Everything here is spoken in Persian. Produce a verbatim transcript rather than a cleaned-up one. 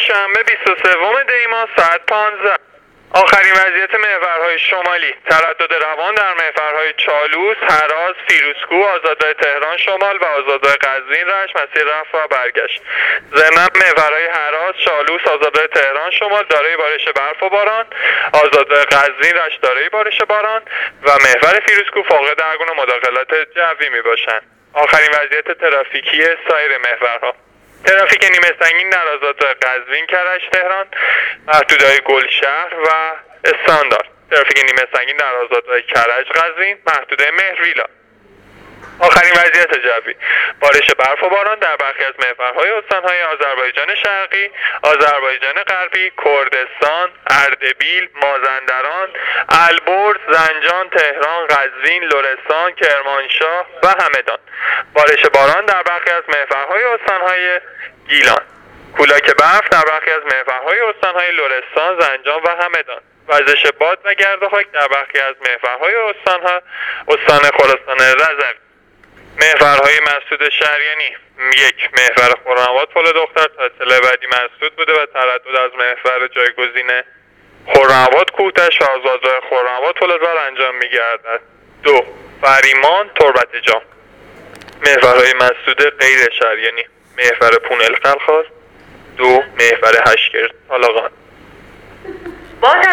دوشنبه بیست و سوم دی ماه ساعت پانزده. آخرین وضعیت محورهای شمالی: تردد روان در محورهای چالوس، هراز، فیروزکوه، آزادراه تهران شمال و آزادراه قزوین رشت مسیر رفت و برگشت. ضمن محورهای هراز، چالوس، آزادراه تهران شمال دارای بارش برف و باران، آزادراه قزوین رشت دارای بارش باران و محور فیروزکوه فاقد هر گونه مداخلات جوی می باشند. آخرین وضعیت ترافیکی سایر محورها: ترافیک نیمه سنگین در آزادراه قزوین کرج تهران، محدودهای گلشهر و استاندارد. ترافیک نیمه سنگین در آزادراه کرج قزوین، محدوده مهرویلا. آخرین وضعیت جوی: بارش برف و باران در برخی از محورهای استانهای آذربایجان شرقی، آذربایجان غربی، کردستان، اردبیل، مازندران، البرز، زنجان، تهران، قزوین، لرستان، کرمانشاه و همدان. بارش باران در برخی از محورهای استانهای گیلان. کولاک برف در برخی از محورهای استانهای لرستان، زنجان و همدان. وزش باد و گرد و خاک در برخی از محورهای استانها استان خراسان رضوی. محورهای مسدود شریانی: یک، محور خرم‌آباد پل دختر تا اطلاع بعدی مسدود بوده و تردد از محور جایگزین خرم‌آباد کوتش و آزادراه خرم‌آباد پل دار انجام می‌گردد. دو، فریمان تربت جام. محورهای مسدود غیر شریانی: محور پونل خلخال. دو، محور هشگرد طالقان.